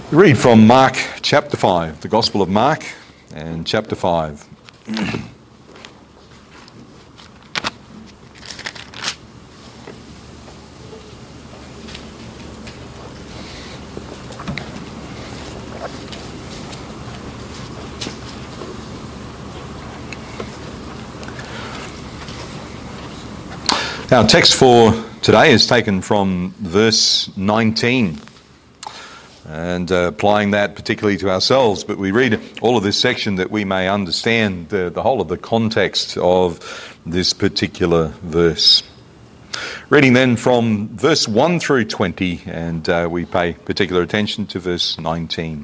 We read from Mark chapter 5, the Gospel of Mark and chapter 5. Our text for today is taken from verse 19. And applying that particularly to ourselves. But we read all of this section that we may understand the whole of the context of this particular verse. Reading then from verse 1 through 20, and we pay particular attention to verse 19.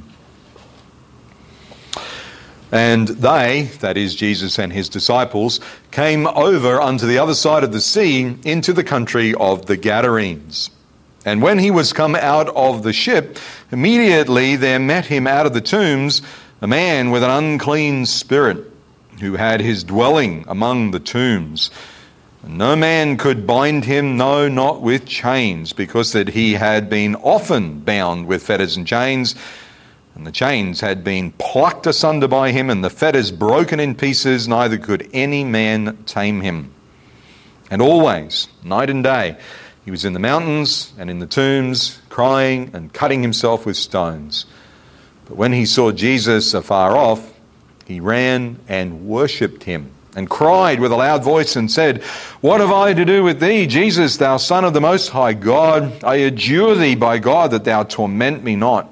And they, that is Jesus and his disciples, came over unto the other side of the sea into the country of the Gadarenes. And when he was come out of the ship, immediately there met him out of the tombs a man with an unclean spirit, who had his dwelling among the tombs. And no man could bind him, no, not with chains, because that he had been often bound with fetters and chains, and the chains had been plucked asunder by him, and the fetters broken in pieces, neither could any man tame him. And always, night and day, he was in the mountains and in the tombs, crying and cutting himself with stones. But when he saw Jesus afar off, he ran and worshipped him, and cried with a loud voice and said, What have I to do with thee, Jesus, thou Son of the Most High God? I adjure thee by God that thou torment me not.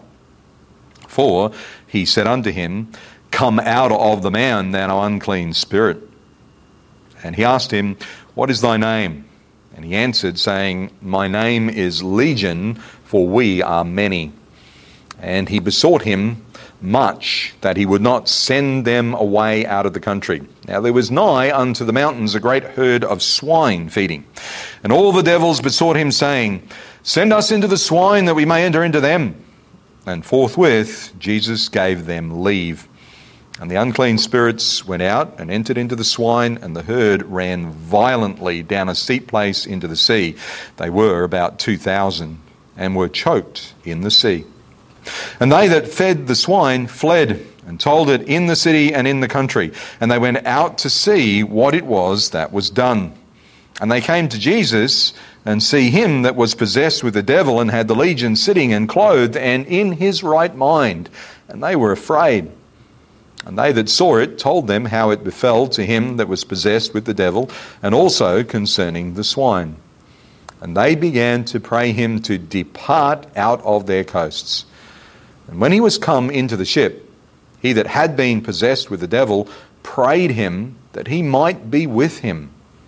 For he said unto him, Come out of the man, thou unclean spirit. And he asked him, What is thy name? And he answered, saying, My name is Legion, for we are many. And he besought him much that he would not send them away out of the country. Now there was nigh unto the mountains a great herd of swine feeding. And all the devils besought him, saying, Send us into the swine, that we may enter into them. And forthwith Jesus gave them leave. And the unclean spirits went out and entered into the swine, and the herd ran violently down a steep place into the sea. They were about 2,000, and were choked in the sea. And they that fed the swine fled, and told it in the city and in the country. And they went out to see what it was that was done. And they came to Jesus, and see him that was possessed with the devil, and had the legion, sitting and clothed, and in his right mind. And they were afraid. And they that saw it told them how it befell to him that was possessed with the devil, and also concerning the swine. And they began to pray him to depart out of their coasts. And when he was come into the ship, he that had been possessed with the devil prayed him that he might be with him.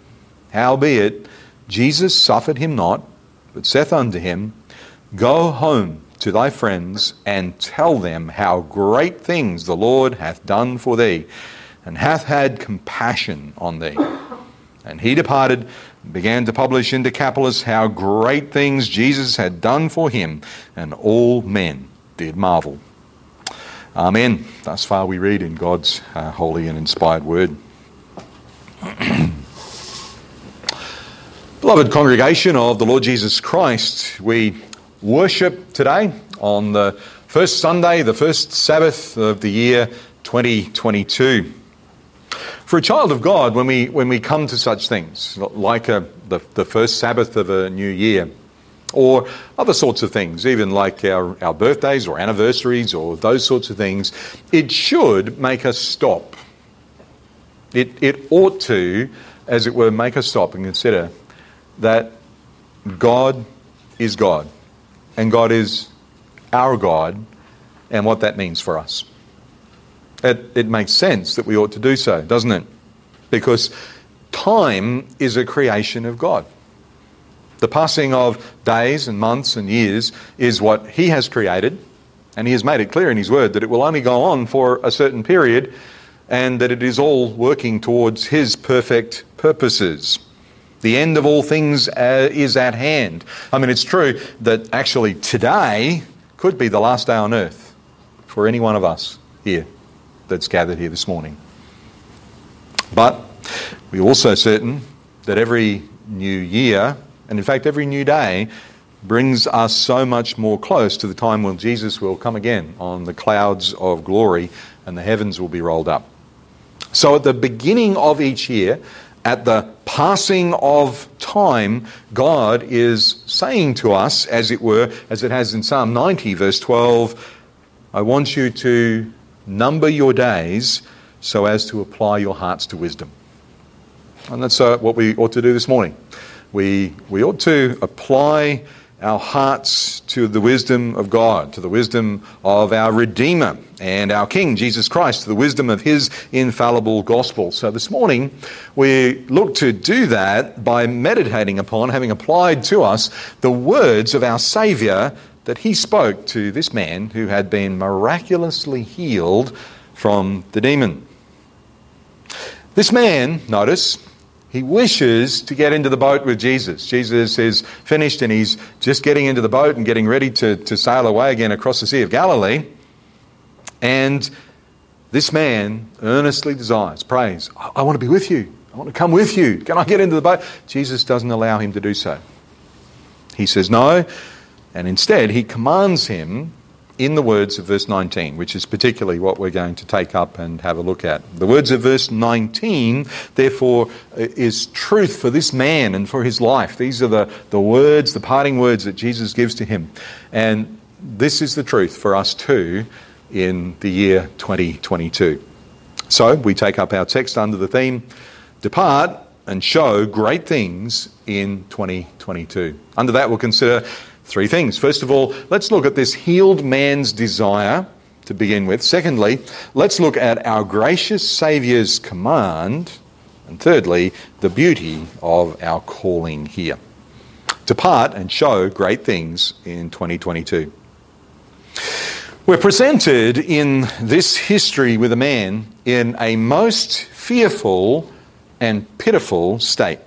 Howbeit, Jesus suffered him not, but saith unto him, Go home to thy friends, and tell them how great things the Lord hath done for thee, and hath had compassion on thee. And he departed, and began to publish in Decapolis how great things Jesus had done for him, and all men did marvel. Amen. Thus far we read in God's holy and inspired word. Beloved congregation of the Lord Jesus Christ, we worship today on the first Sunday, the first Sabbath of the year 2022. For a child of God, when we come to such things, like the first Sabbath of a new year, or other sorts of things, even like our birthdays or anniversaries or those sorts of things, it should make us stop. It ought to, as it were, make us stop and consider that God is God. And God is our God, and what that means for us. It makes sense that we ought to do so, doesn't it? Because time is a creation of God. The passing of days and months and years is what he has created, and he has made it clear in his word that it will only go on for a certain period, and that it is all working towards his perfect purposes. The end of all things is at hand. I mean, it's true that actually today could be the last day on earth for any one of us here that's gathered here this morning. But we're also certain that every new year, and in fact every new day, brings us so much more close to the time when Jesus will come again on the clouds of glory and the heavens will be rolled up. So at the beginning of each year, at the passing of time, God is saying to us, as it were, as it has in Psalm 90, verse 12, I want you to number your days so as to apply your hearts to wisdom. And that's what we ought to do this morning. We ought to apply our hearts to the wisdom of God, to the wisdom of our Redeemer and our King, Jesus Christ, to the wisdom of His infallible gospel. So this morning, we look to do that by meditating upon, having applied to us, the words of our Saviour that He spoke to this man who had been miraculously healed from the demon. This man, notice, he wishes to get into the boat with Jesus. Jesus is finished and he's just getting into the boat and getting ready to sail away again across the Sea of Galilee. And this man earnestly desires, prays, I want to be with you. I want to come with you. Can I get into the boat? Jesus doesn't allow him to do so. He says no, and instead he commands him in the words of verse 19, which is particularly what we're going to take up and have a look at. The words of verse 19, therefore, is truth for this man and for his life. These are the words, the parting words that Jesus gives to him. And this is the truth for us too in the year 2022. So we take up our text under the theme, Depart and show great things in 2022. Under that we'll consider three things. First of all, let's look at this healed man's desire to begin with. Secondly, let's look at our gracious Saviour's command. And thirdly, the beauty of our calling here. Depart and show great things in 2022. We're presented in this history with a man in a most fearful and pitiful state.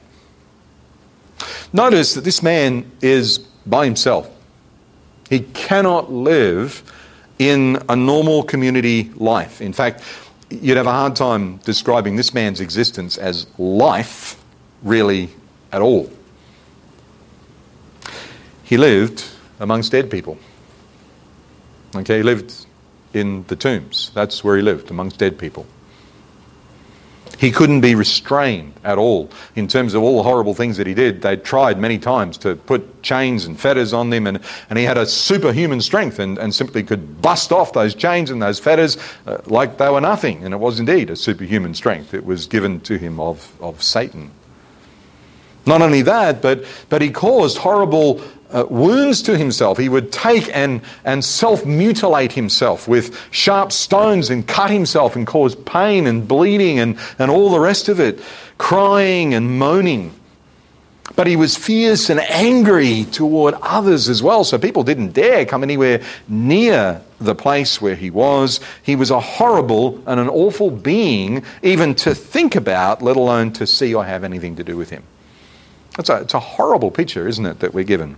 Notice that this man is by himself. He cannot live in a normal community life. In fact, you'd have a hard time describing this man's existence as life, really, at all. He lived amongst dead people. Okay, he lived in the tombs. That's where he lived, amongst dead people. He couldn't be restrained at all in terms of all the horrible things that he did. They tried many times to put chains and fetters on him, and he had a superhuman strength and simply could bust off those chains and those fetters like they were nothing. And it was indeed a superhuman strength. It was given to him of Satan. Not only that, but he caused horrible wounds to himself. He would take and self-mutilate himself with sharp stones and cut himself and cause pain and bleeding and all the rest of it, crying and moaning. But he was fierce and angry toward others as well, so people didn't dare come anywhere near the place where he was. He was a horrible and an awful being even to think about, let alone to see or have anything to do with him. It's a horrible picture, isn't it, that we're given?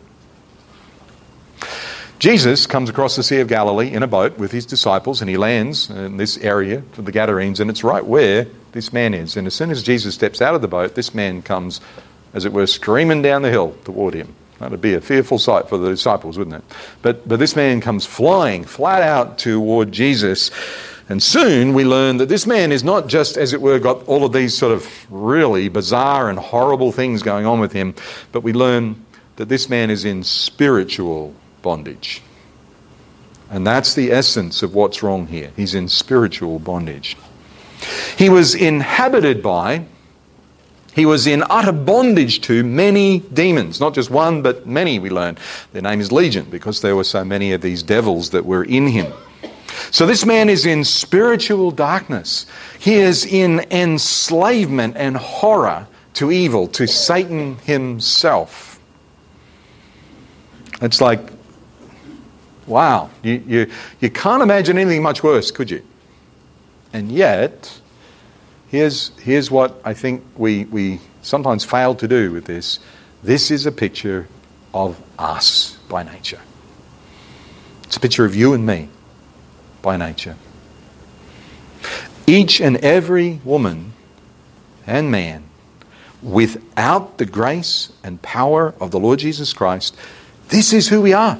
Jesus comes across the Sea of Galilee in a boat with his disciples, and he lands in this area of the Gadarenes, and it's right where this man is. And as soon as Jesus steps out of the boat, this man comes, as it were, screaming down the hill toward him. That would be a fearful sight for the disciples, wouldn't it? But this man comes flying flat out toward Jesus. And soon we learn that this man is not just, as it were, got all of these sort of really bizarre and horrible things going on with him, but we learn that this man is in spiritual bondage. And that's the essence of what's wrong here. He's in spiritual bondage. He was inhabited by, he was in utter bondage to many demons. Not just one, but many, we learn. Their name is Legion, because there were so many of these devils that were in him. So this man is in spiritual darkness. He is in enslavement and horror to evil, to Satan himself. It's like, wow, you can't imagine anything much worse, could you? And yet, here's what I think we sometimes fail to do with this. This is a picture of us by nature. It's a picture of you and me by nature. Each and every woman and man, without the grace and power of the Lord Jesus Christ, This is who we are.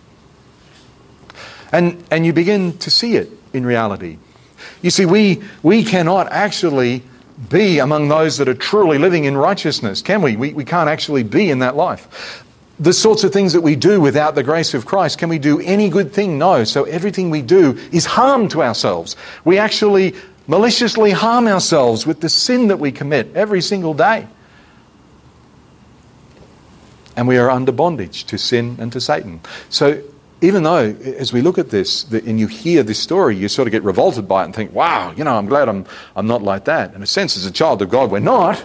And you begin to see it in reality. You see, we cannot actually be among those that are truly living in righteousness, can we? We can't actually be in that life. The sorts of things that we do without the grace of Christ, can we do any good thing? No. So everything we do is harm to ourselves. We actually maliciously harm ourselves with the sin that we commit every single day. And we are under bondage to sin and to Satan. So even though, as we look at this, and you hear this story, you sort of get revolted by it and think, wow, I'm glad I'm not like that. In a sense, as a child of God, we're not.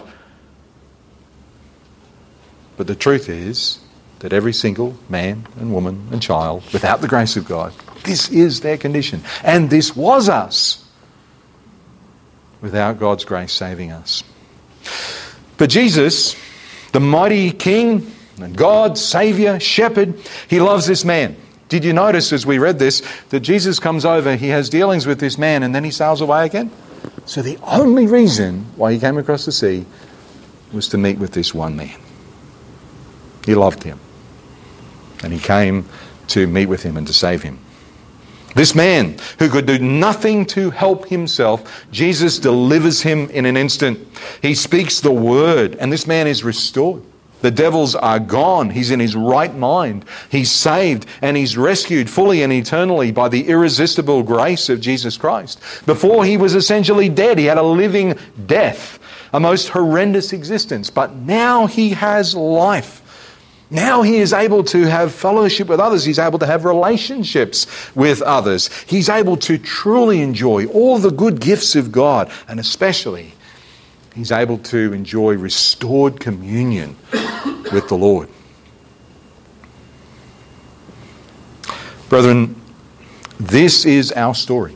But the truth is that every single man and woman and child, without the grace of God, this is their condition. And this was us, without God's grace saving us. But Jesus, the mighty King and God, Saviour, Shepherd, He loves this man. Did you notice as we read this that Jesus comes over, He has dealings with this man, and then He sails away again? So the only reason why He came across the sea was to meet with this one man. He loved him. And He came to meet with him and to save him. This man who could do nothing to help himself, Jesus delivers him in an instant. He speaks the word, and this man is restored. The devils are gone. He's in his right mind. He's saved and he's rescued fully and eternally by the irresistible grace of Jesus Christ. Before, he was essentially dead. He had a living death, a most horrendous existence. But now he has life. Now he is able to have fellowship with others. He's able to have relationships with others. He's able to truly enjoy all the good gifts of God, and especially he's able to enjoy restored communion with the Lord. Brethren, this is our story.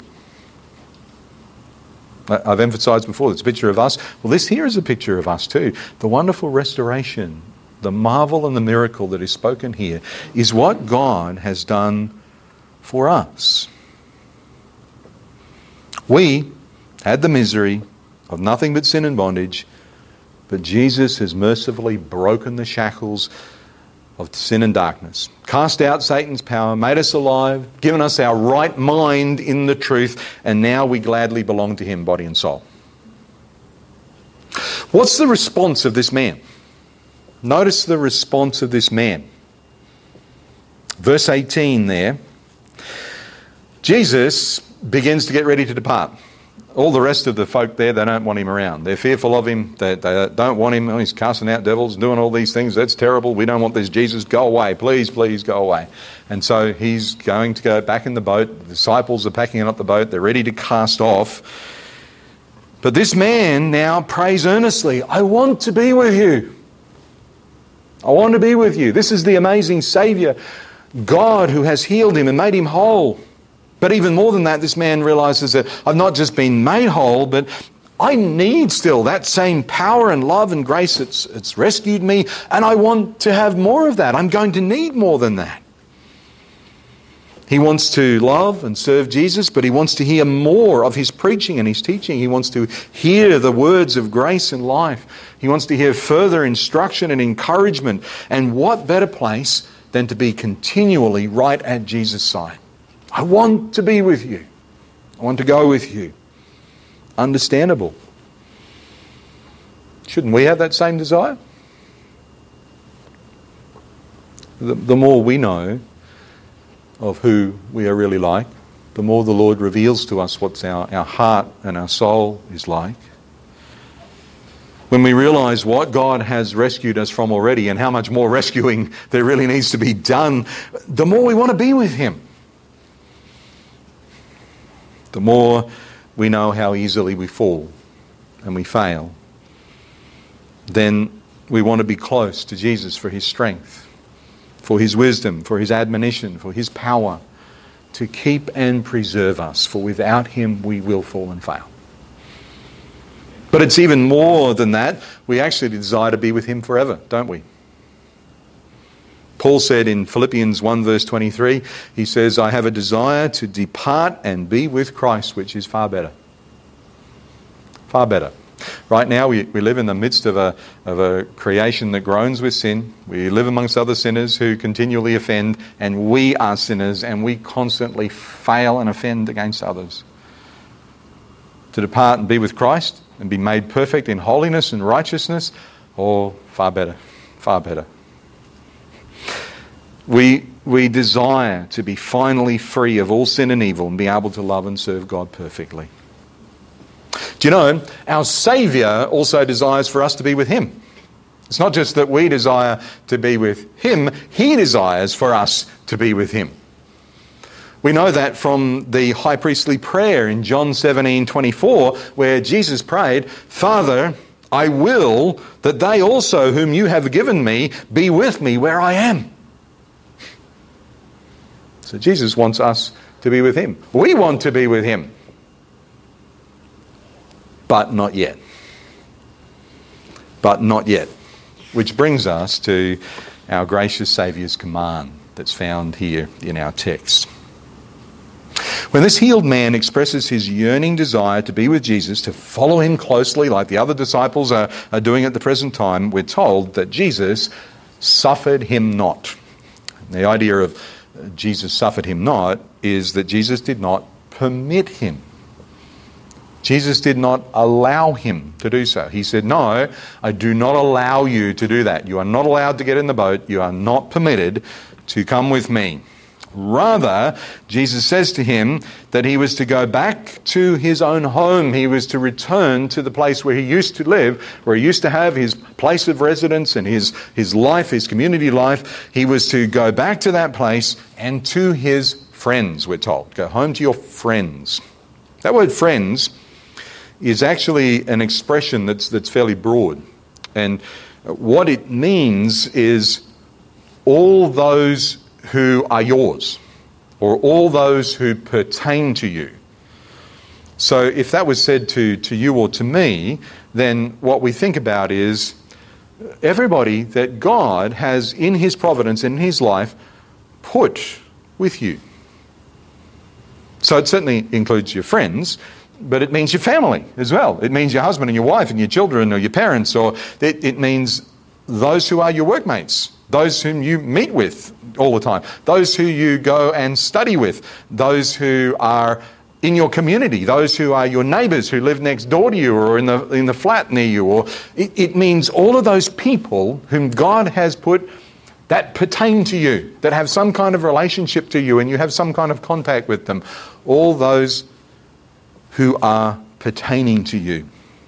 I've emphasized before, it's a picture of us. Well, this here is a picture of us too. The wonderful restoration, the marvel and the miracle that is spoken here is what God has done for us. We had the misery of nothing but sin and bondage, but Jesus has mercifully broken the shackles of sin and darkness, cast out Satan's power, made us alive, given us our right mind in the truth, and now we gladly belong to Him, body and soul. What's the response of this man? Notice the response of this man. Verse 18 there. Jesus begins to get ready to depart. All the rest of the folk there, they don't want him around. They're fearful of him. They don't want him. Oh, he's casting out devils, doing all these things. That's terrible. We don't want this Jesus. Go away. Please, please go away. And so he's going to go back in the boat. The disciples are packing up the boat. They're ready to cast off. But this man now prays earnestly, I want to be with you. I want to be with you. This is the amazing Saviour, God, who has healed him and made him whole. But even more than that, this man realizes that I've not just been made whole, but I need still that same power and love and grace that's rescued me, and I want to have more of that. I'm going to need more than that. He wants to love and serve Jesus, but he wants to hear more of his preaching and his teaching. He wants to hear the words of grace and life. He wants to hear further instruction and encouragement. And what better place than to be continually right at Jesus' side? I want to be with you. I want to go with you. Understandable. Shouldn't we have that same desire? The more we know of who we are really like, the more the Lord reveals to us what our heart and our soul is like. When we realise what God has rescued us from already and how much more rescuing there really needs to be done, the more we want to be with Him. The more we know how easily we fall and we fail, then we want to be close to Jesus for His strength, for His wisdom, for His admonition, for His power to keep and preserve us. For without Him we will fall and fail. But it's even more than that. We actually desire to be with Him forever, don't we? Paul said in Philippians 1 verse 23, he says, I have a desire to depart and be with Christ, which is far better. Far better. Right now we live in the midst of a creation that groans with sin. We live amongst other sinners who continually offend, and we are sinners and we constantly fail and offend against others. To depart and be with Christ and be made perfect in holiness and righteousness, or far better, far better. We desire to be finally free of all sin and evil and be able to love and serve God perfectly. Do you know, our Saviour also desires for us to be with Him. It's not just that we desire to be with Him, He desires for us to be with Him. We know that from the high priestly prayer in John 17:24, where Jesus prayed, "Father, I will that they also whom you have given me be with me where I am." So Jesus wants us to be with Him. We want to be with Him. But not yet. But not yet. Which brings us to our gracious Saviour's command that's found here in our text. When this healed man expresses his yearning desire to be with Jesus, to follow Him closely like the other disciples are doing at the present time, we're told that Jesus suffered him not. The idea of Jesus suffered him not is that Jesus did not permit him. Jesus did not allow him to do so. He said, "No, I do not allow you to do that. You are not allowed to get in the boat. You are not permitted to come with me." Rather, Jesus says to him that he was to go back to his own home. He was to return to the place where he used to live, where he used to have his place of residence and his life, his community life. He was to go back to that place and to his friends, we're told. Go home to your friends. That word friends is actually an expression that's fairly broad. And what it means is all those who are yours, or all those who pertain to you. So if that was said to you or to me, then what we think about is everybody that God has in His providence, in His life, put with you. So it certainly includes your friends, but it means your family as well. It means your husband and your wife and your children or your parents, or it means those who are your workmates, those whom you meet with all the time, those who you go and study with, those who are in your community, those who are your neighbours who live next door to you or in the flat near you. Or it means all of those people whom God has put that pertain to you, that have some kind of relationship to you and you have some kind of contact with them. All those who are pertaining to you.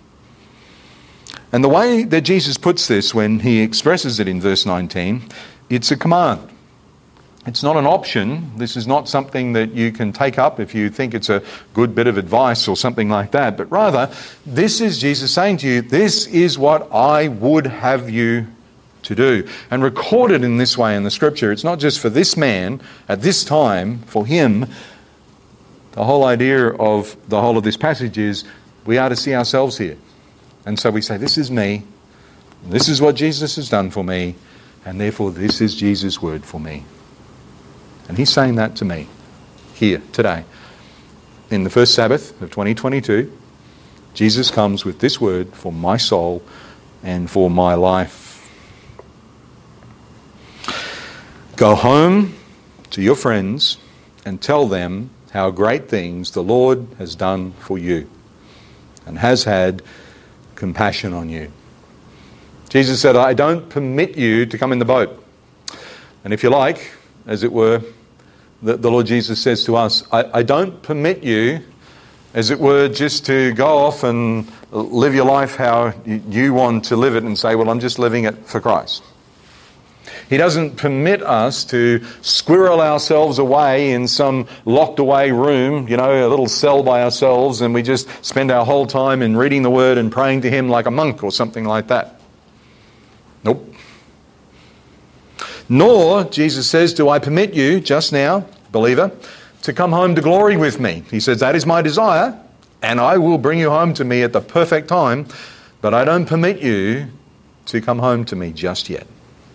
And the way that Jesus puts this when He expresses it in verse 19, it's a command. It's not an option. This is not something that you can take up if you think it's a good bit of advice or something like that. But rather, this is Jesus saying to you, this is what I would have you to do. And recorded in this way in the Scripture, it's not just for this man at this time, for him. The whole idea of the whole of this passage is we are to see ourselves here. And so we say, this is me, this is what Jesus has done for me, and therefore this is Jesus' word for me. And He's saying that to me here today. In the first Sabbath of 2022, Jesus comes with this word for my soul and for my life. Go home to your friends and tell them how great things the Lord has done for you and has had compassion on you. Jesus said, I don't permit you to come in the boat. And if you like, as it were, the Lord Jesus says to us, I don't permit you, as it were, just to go off and live your life how you want to live it and say, well, I'm just living it for Christ. He doesn't permit us to squirrel ourselves away in some locked away room, a little cell by ourselves, and we just spend our whole time in reading the Word and praying to Him like a monk or something like that. Nope. Nor, Jesus says, do I permit you just now, believer, to come home to glory with me. He says, that is my desire, and I will bring you home to me at the perfect time, but I don't permit you to come home to me just yet.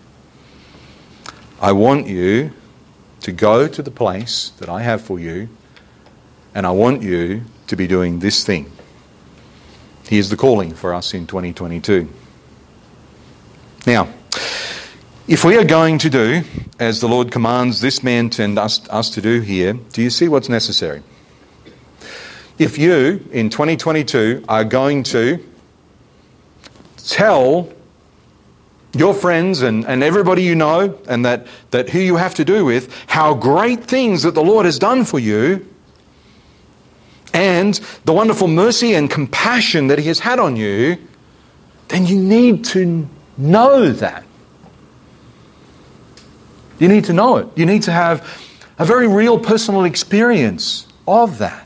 I want you to go to the place that I have for you, and I want you to be doing this thing. Here's the calling for us in 2022. Now, if we are going to do as the Lord commands this man and us to do here, do you see what's necessary? If you, in 2022, are going to tell your friends and everybody you know and that who you have to do with how great things that the Lord has done for you and the wonderful mercy and compassion that He has had on you, then you need to know that. You need to know it. You need to have a very real personal experience of that.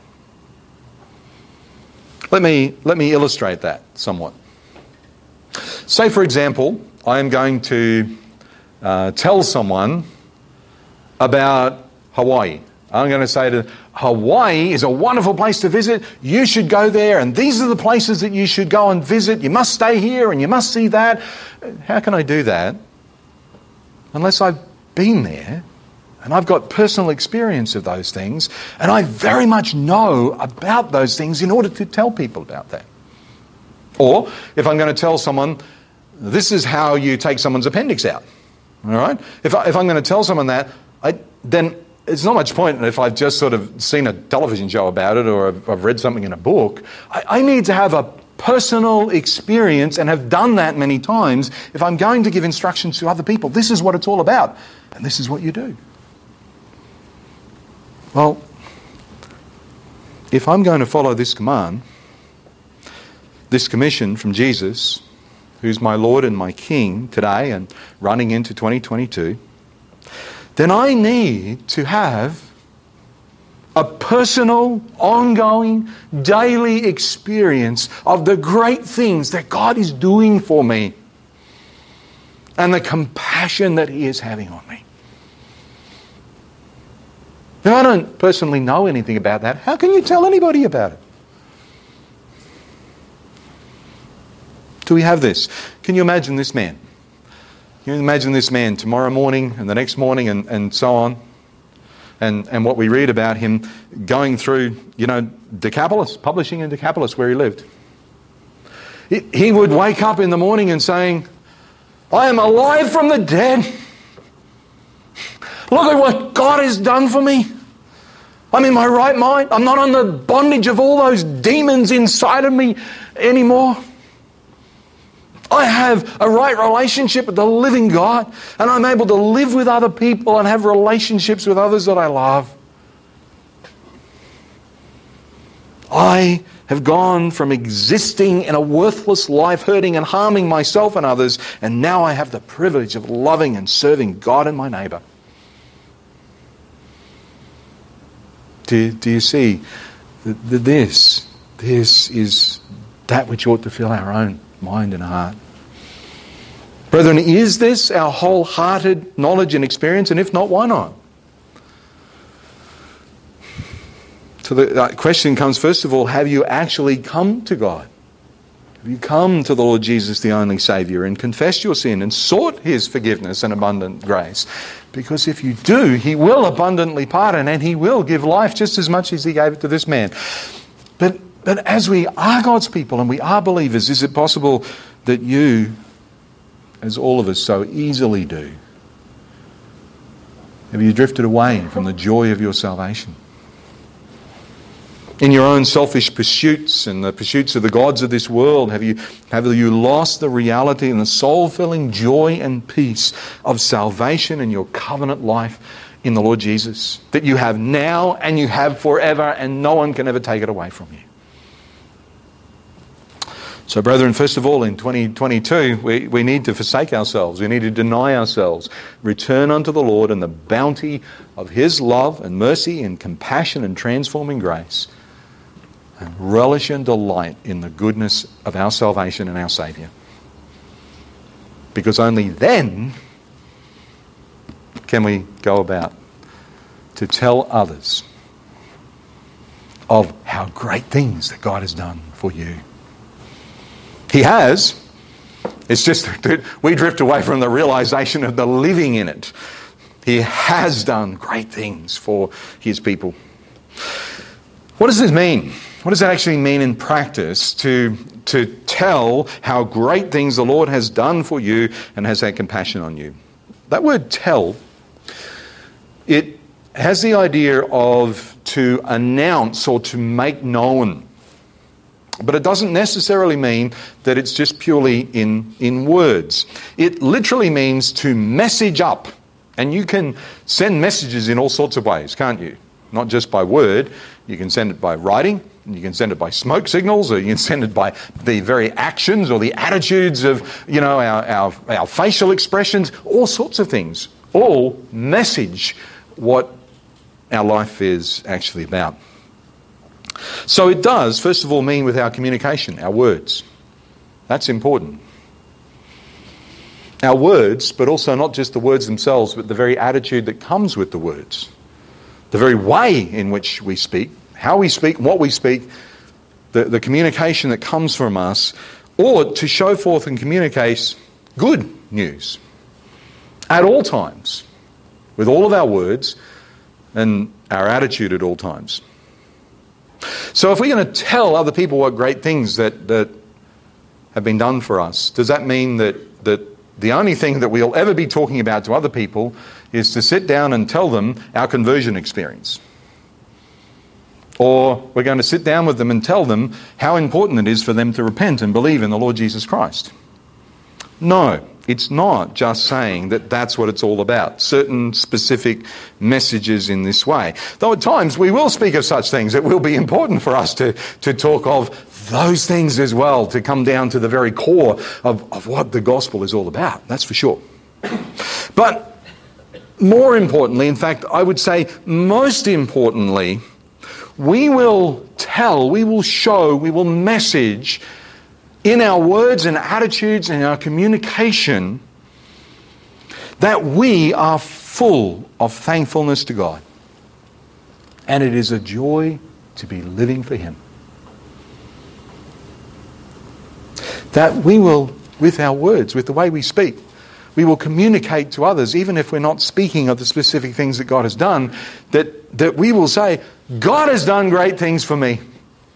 Let me illustrate that somewhat. Say, for example, I am going to tell someone about Hawaii. I'm going to say to Hawaii is a wonderful place to visit. You should go there, and these are the places that you should go and visit. You must stay here, and you must see that. How can I do that unless I've been there and I've got personal experience of those things, and I very much know about those things in order to tell people about that? Or if I'm going to tell someone, this is how you take someone's appendix out. All right? If I'm going to tell someone that, then it's not much point if I've just sort of seen a television show about it or I've read something in a book. I need to have a personal experience and have done that many times if I'm going to give instructions to other people. This is what it's all about, and this is what you do. Well, if I'm going to follow this command, this commission from Jesus, who's my Lord and my King today and running into 2022, then I need to have a personal, ongoing, daily experience of the great things that God is doing for me and the compassion that He is having on me. Now, I don't personally know anything about that. How can you tell anybody about it? Do we have this? Can you imagine this man? Can you imagine this man tomorrow morning and the next morning and so on? And what we read about him going through, Decapolis, publishing in Decapolis where he lived. He would wake up in the morning and saying, I am alive from the dead. Look at what God has done for me. I'm in my right mind. I'm not on the bondage of all those demons inside of me anymore. I have a right relationship with the living God, and I'm able to live with other people and have relationships with others that I love. I have gone from existing in a worthless life, hurting and harming myself and others, and now I have the privilege of loving and serving God and my neighbour. Do you see? This is that which ought to fill our own mind and heart. Brethren, is this our wholehearted knowledge and experience? And if not, why not? So the question comes, first of all, have you actually come to God? Have you come to the Lord Jesus, the only Saviour, and confessed your sin and sought His forgiveness and abundant grace? Because if you do, He will abundantly pardon and He will give life just as much as He gave it to this man. But as we are God's people and we are believers, is it possible that you, as all of us so easily do, have you drifted away from the joy of your salvation? In your own selfish pursuits and the pursuits of the gods of this world, have you lost the reality and the soul-filling joy and peace of salvation and your covenant life in the Lord Jesus that you have now and you have forever, and no one can ever take it away from you? So, brethren, first of all, in 2022, we need to forsake ourselves. We need to deny ourselves, return unto the Lord and the bounty of His love and mercy and compassion and transforming grace, and relish and delight in the goodness of our salvation and our Saviour. Because only then can we go about to tell others of how great things that God has done for you. He has. It's just that we drift away from the realization of the living in it. He has done great things for His people. What does this mean? What does that actually mean in practice to tell how great things the Lord has done for you and has had compassion on you? That word tell, it has the idea of to announce or to make known. But it doesn't necessarily mean that it's just purely in words. It literally means to message up. And you can send messages in all sorts of ways, can't you? Not just by word. You can send it by writing. You can send it by smoke signals, or you can send it by the very actions or the attitudes of, our facial expressions, all sorts of things. All message what our life is actually about. So it does, first of all, mean with our communication, our words. That's important. Our words, but also not just the words themselves, but the very attitude that comes with the words. The very way in which we speak, how we speak, what we speak, the communication that comes from us, or to show forth and communicate good news at all times, with all of our words and our attitude at all times. So if we're going to tell other people what great things that have been done for us, does that mean that the only thing that we'll ever be talking about to other people is to sit down and tell them our conversion experience? Or we're going to sit down with them and tell them how important it is for them to repent and believe in the Lord Jesus Christ? No, it's not just saying that that's what it's all about, certain specific messages in this way. Though at times we will speak of such things. It will be important for us to talk of those things as well, to come down to the very core of what the gospel is all about. That's for sure. But more importantly, in fact, I would say most importantly, we will tell, we will show, we will message in our words and attitudes and our communication that we are full of thankfulness to God. And it is a joy to be living for Him. That we will, with our words, with the way we speak, we will communicate to others, even if we're not speaking of the specific things that God has done, that we will say, God has done great things for me.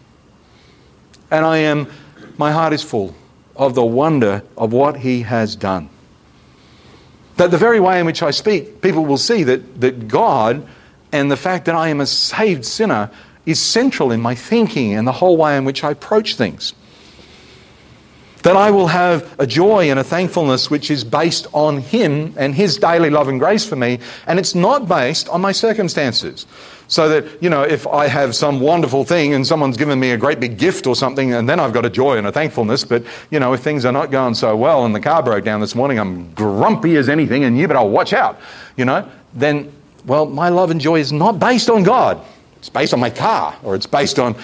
And my heart is full of the wonder of what He has done. That the very way in which I speak, people will see that God and the fact that I am a saved sinner is central in my thinking and the whole way in which I approach things. That I will have a joy and a thankfulness which is based on Him and His daily love and grace for me, and it's not based on my circumstances. So that, if I have some wonderful thing and someone's given me a great big gift or something, and then I've got a joy and a thankfulness, but, if things are not going so well and the car broke down this morning, I'm grumpy as anything and you better watch out, then, my love and joy is not based on God. It's based on my car, or it's based on,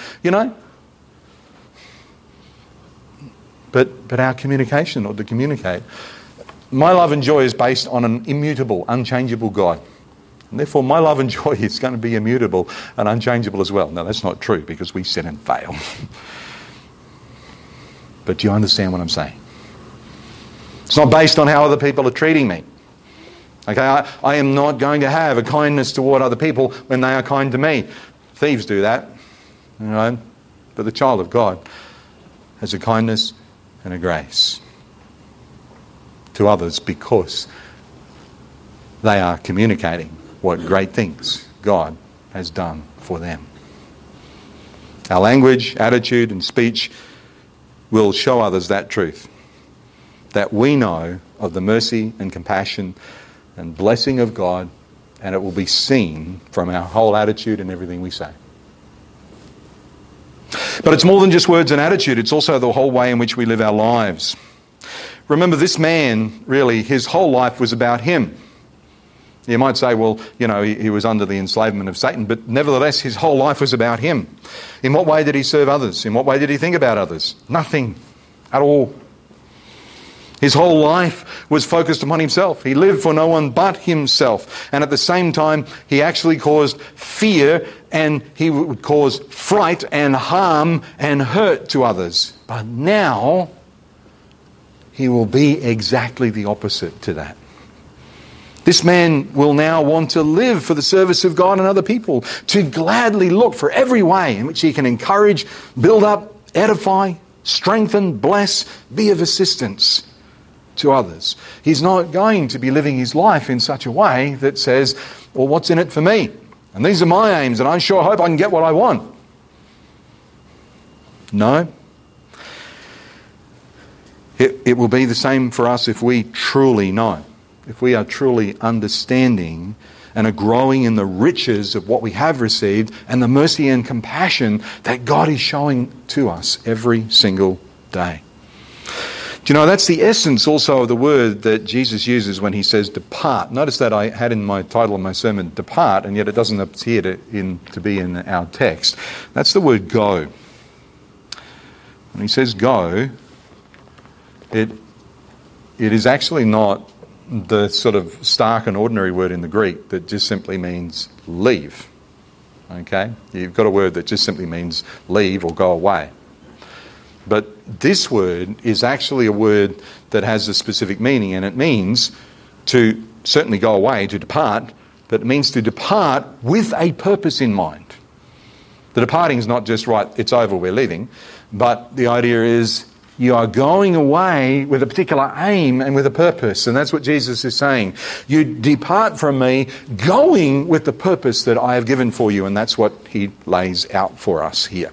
But our communication, or to communicate, my love and joy is based on an immutable, unchangeable God. And therefore, my love and joy is going to be immutable and unchangeable as well. No, that's not true, because we sin and fail. But do you understand what I'm saying? It's not based on how other people are treating me. Okay, I am not going to have a kindness toward other people when they are kind to me. Thieves do that, But the child of God has a kindness and a grace to others because they are communicating what great things God has done for them. Our language, attitude, and speech will show others that truth, that we know of the mercy and compassion and blessing of God, and it will be seen from our whole attitude and everything we say. But it's more than just words and attitude. It's also the whole way in which we live our lives. Remember, this man, really, his whole life was about him. You might say, he was under the enslavement of Satan, but nevertheless, his whole life was about him. In what way did he serve others? In what way did he think about others? Nothing at all. His whole life was focused upon himself. He lived for no one but himself. And at the same time, he actually caused fear, and he would cause fright and harm and hurt to others. But now, he will be exactly the opposite to that. This man will now want to live for the service of God and other people, to gladly look for every way in which he can encourage, build up, edify, strengthen, bless, be of assistance to others. He's not going to be living his life in such a way that says, well, what's in it for me? And these are my aims, and I sure hope I can get what I want. No. It will be the same for us if we truly know, if we are truly understanding and are growing in the riches of what we have received and the mercy and compassion that God is showing to us every single day. Do you know, that's the essence also of the word that Jesus uses when he says depart. Notice that I had in my title of my sermon, depart, and yet it doesn't appear to be in our text. That's the word go. When he says go, it is actually not the sort of stark and ordinary word in the Greek that just simply means leave. Okay? You've got a word that just simply means leave or go away. But this word is actually a word that has a specific meaning, and it means to certainly go away, to depart, but it means to depart with a purpose in mind. The departing is not just, right, it's over, we're leaving, but the idea is you are going away with a particular aim and with a purpose. And that's what Jesus is saying. You depart from me going with the purpose that I have given for you. And that's what he lays out for us here.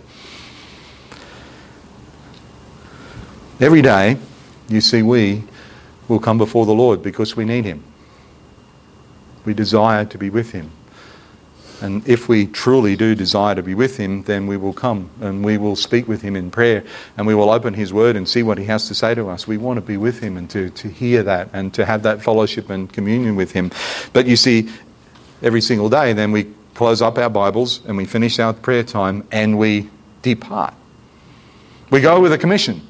Every day, you see, we will come before the Lord because we need him. We desire to be with him. And if we truly do desire to be with him, then we will come and we will speak with him in prayer and we will open his word and see what he has to say to us. We want to be with him and to hear that and to have that fellowship and communion with him. But you see, every single day then we close up our Bibles and we finish our prayer time and we depart. We go with a commission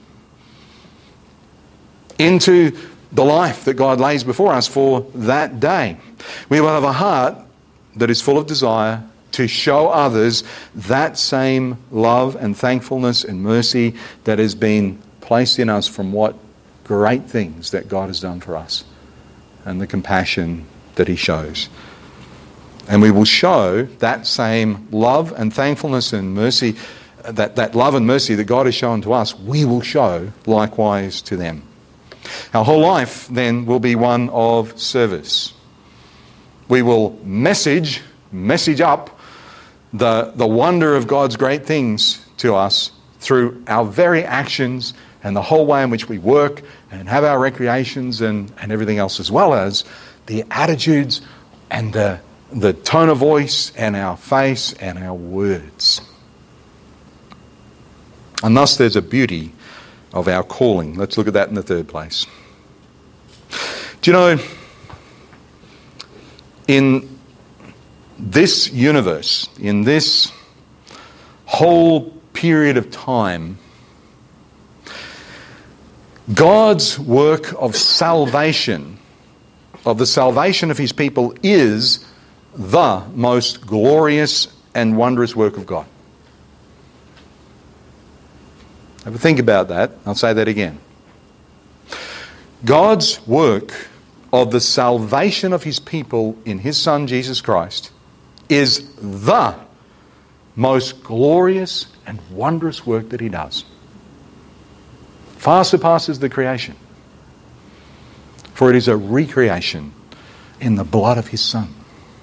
into the life that God lays before us for that day. We will have a heart that is full of desire to show others that same love and thankfulness and mercy that has been placed in us from what great things that God has done for us and the compassion that he shows. And we will show that same love and thankfulness and mercy, that love and mercy that God has shown to us, we will show likewise to them. Our whole life then will be one of service. We will message up the wonder of God's great things to us through our very actions and the whole way in which we work and have our recreations and everything else, as well as the attitudes and the tone of voice and our face and our words. And thus there's a beauty of our calling. Let's look at that in the third place. Do you know, in this universe, in this whole period of time, God's work of salvation, of the salvation of his people, is the most glorious and wondrous work of God. Have a think about that. I'll say that again. God's work of the salvation of his people in his Son Jesus Christ is the most glorious and wondrous work that he does. Far surpasses the creation. For it is a recreation in the blood of his Son.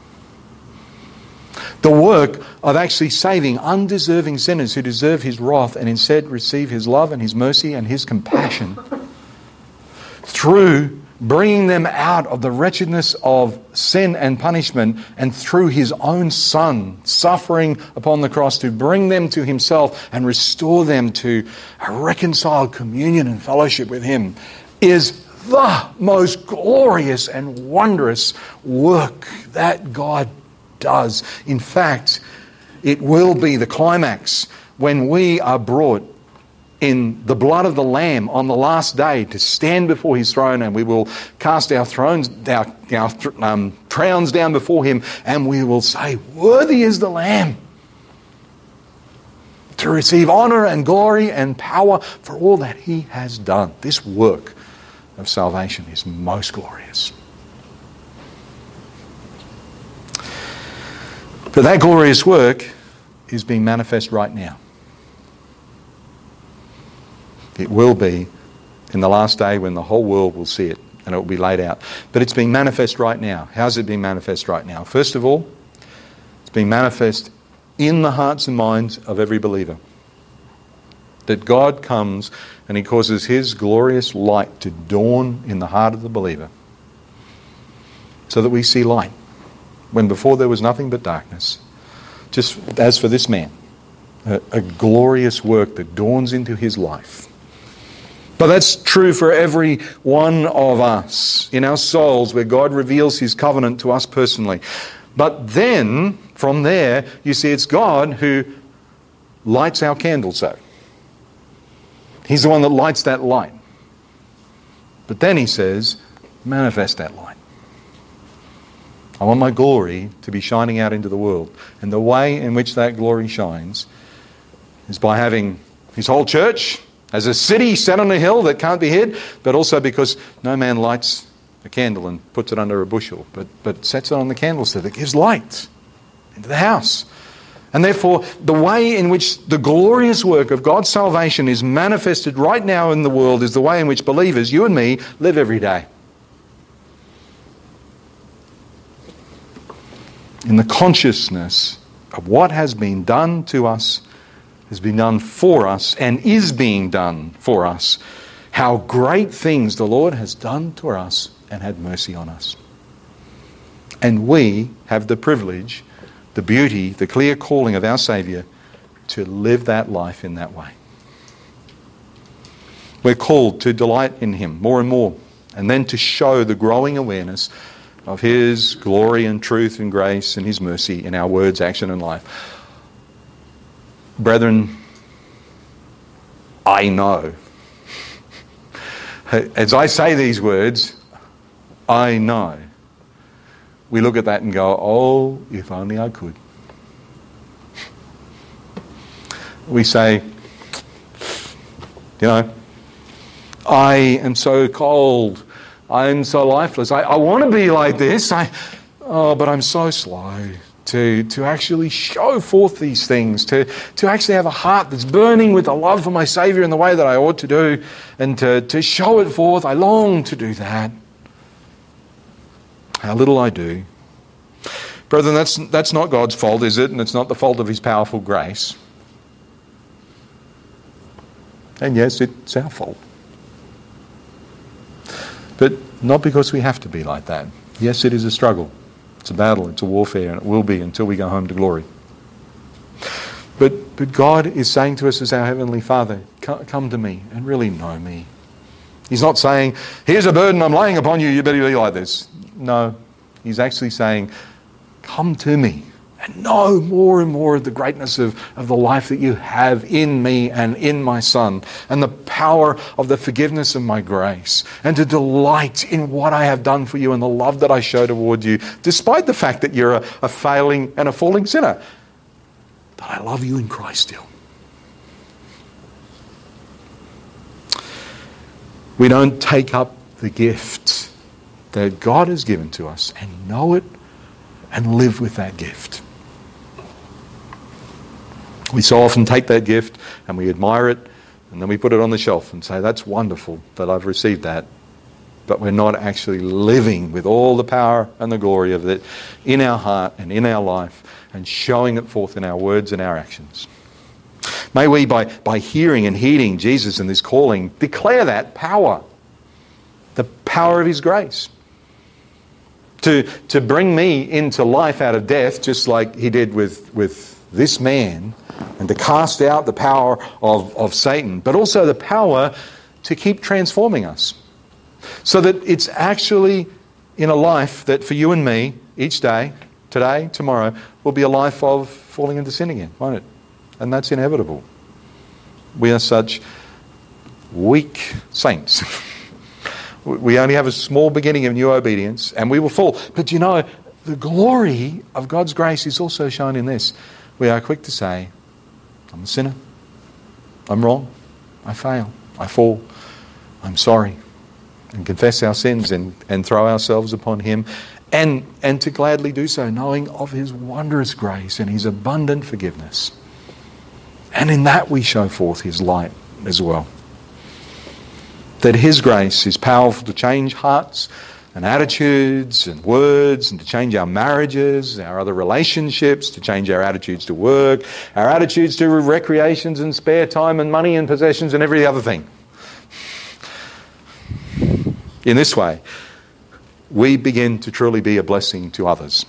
The work of actually saving undeserving sinners who deserve his wrath and instead receive his love and his mercy and his compassion through bringing them out of the wretchedness of sin and punishment, and through his own Son suffering upon the cross to bring them to himself and restore them to a reconciled communion and fellowship with him, is the most glorious and wondrous work that God does. In fact, it will be the climax when we are brought in the blood of the Lamb on the last day to stand before his throne, and we will cast our crowns down before him, and we will say, worthy is the Lamb to receive honor and glory and power for all that he has done. This work of salvation is most glorious. But that glorious work is being manifest right now. It will be in the last day when the whole world will see it and it will be laid out. But it's being manifest right now. How's it being manifest right now? First of all, it's being manifest in the hearts and minds of every believer. That God comes and He causes His glorious light to dawn in the heart of the believer so that we see light when before there was nothing but darkness. Just as for this man, a glorious work that dawns into his life. But that's true for every one of us in our souls where God reveals His covenant to us personally. But then, from there, you see it's God who lights our candle so. He's the one that lights that light. But then He says, manifest that light. I want my glory to be shining out into the world. And the way in which that glory shines is by having His whole church as a city set on a hill that can't be hid, but also because no man lights a candle and puts it under a bushel, but sets it on the candlestick that gives light into the house. And therefore, the way in which the glorious work of God's salvation is manifested right now in the world is the way in which believers, you and me, live every day. In the consciousness of what has been done to us, has been done for us, and is being done for us. How great things the Lord has done to us and had mercy on us. And we have the privilege, the beauty, the clear calling of our Saviour to live that life in that way. We're called to delight in Him more and more, and then to show the growing awareness of His glory and truth and grace and His mercy in our words, action and life. Brethren, I know. As I say these words, I know. We look at that and go, oh, if only I could. We say, you know, I am so cold. I am so lifeless. I want to be like this. But I'm so slow to actually show forth these things, to actually have a heart that's burning with a love for my Saviour in the way that I ought to do, and to show it forth. I long to do that. How little I do. Brethren, that's not God's fault, is it? And it's not the fault of His powerful grace. And yes, it's our fault. But not because we have to be like that. Yes, it is a struggle. It's a battle. It's a warfare. And it will be until we go home to glory. But God is saying to us as our Heavenly Father, come to me and really know me. He's not saying, here's a burden I'm laying upon you, you better be like this. No, He's actually saying, come to me and know more and more of the greatness of the life that you have in me and in my Son, and the power of the forgiveness of my grace, and to delight in what I have done for you and the love that I show toward you, despite the fact that you're a failing and a falling sinner. But I love you in Christ still. We don't take up the gift that God has given to us and know it and live with that gift. We so often take that gift and we admire it, and then we put it on the shelf and say, that's wonderful that I've received that. But we're not actually living with all the power and the glory of it in our heart and in our life, and showing it forth in our words and our actions. May we, by hearing and heeding Jesus and this calling, declare that power, the power of His grace, to bring me into life out of death, just like He did with this man, and to cast out the power of Satan, but also the power to keep transforming us, so that it's actually in a life that for you and me, each day, today, tomorrow, will be a life of falling into sin again, won't it? And that's inevitable. We are such weak saints. We only have a small beginning of new obedience, and we will fall. But you know, the glory of God's grace is also shown in this. We are quick to say, I'm a sinner. I'm wrong. I fail. I fall. I'm sorry. And confess our sins and throw ourselves upon Him. And to gladly do so, knowing of His wondrous grace and His abundant forgiveness. And in that we show forth His light as well. That His grace is powerful to change hearts and attitudes and words, and to change our marriages, our other relationships, to change our attitudes to work, our attitudes to recreations and spare time and money and possessions and every other thing. In this way, we begin to truly be a blessing to others.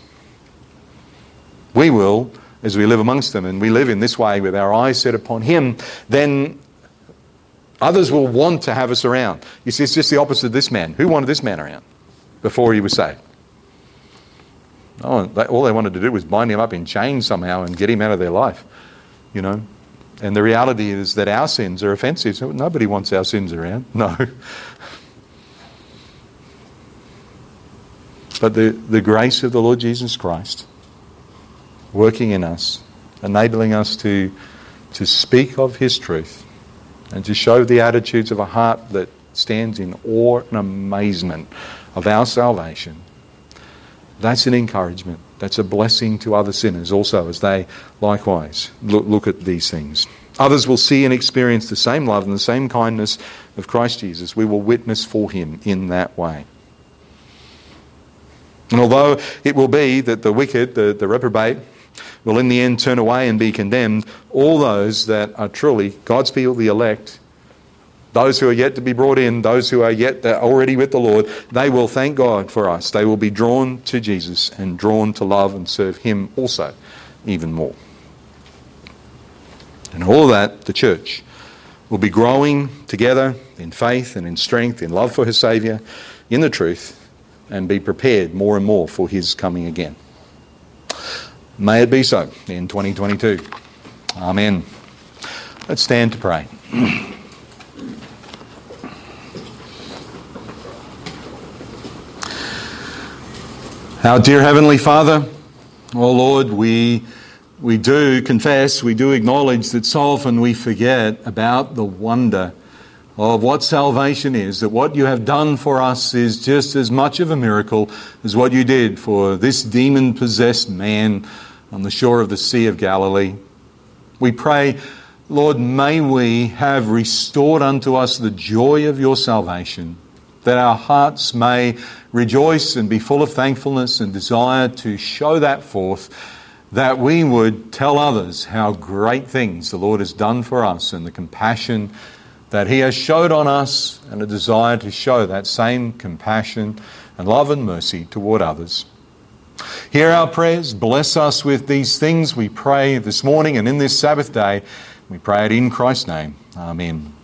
We will, as we live amongst them, and we live in this way with our eyes set upon Him, then others will want to have us around. You see, it's just the opposite of this man. Who wanted this man around before he was saved? All they wanted to do was bind him up in chains somehow and get him out of their life, you know. And the reality is that our sins are offensive. So nobody wants our sins around. No. But the grace of the Lord Jesus Christ working in us, enabling us to speak of His truth and to show the attitudes of a heart that stands in awe and amazement of our salvation. That's an encouragement. That's a blessing to other sinners also, as they likewise look at these things. Others will see and experience the same love and the same kindness of Christ Jesus. We will witness for Him in that way. And although it will be that the wicked, the reprobate, will in the end turn away and be condemned, all those that are truly God's people, the elect, those who are yet to be brought in, those who are yet already with the Lord, they will thank God for us. They will be drawn to Jesus and drawn to love and serve Him also even more. And all of that, the church will be growing together in faith and in strength, in love for her Saviour, in the truth, and be prepared more and more for His coming again. May it be so in 2022. Amen. Let's stand to pray. Our dear Heavenly Father, oh Lord, we do confess, we do acknowledge that so often we forget about the wonder of what salvation is, that what You have done for us is just as much of a miracle as what You did for this demon-possessed man on the shore of the Sea of Galilee. We pray, Lord, may we have restored unto us the joy of Your salvation, that our hearts may rejoice and be full of thankfulness and desire to show that forth, that we would tell others how great things the Lord has done for us and the compassion that He has showed on us, and a desire to show that same compassion and love and mercy toward others. Hear our prayers. Bless us with these things, we pray this morning and in this Sabbath day. We pray it in Christ's name. Amen.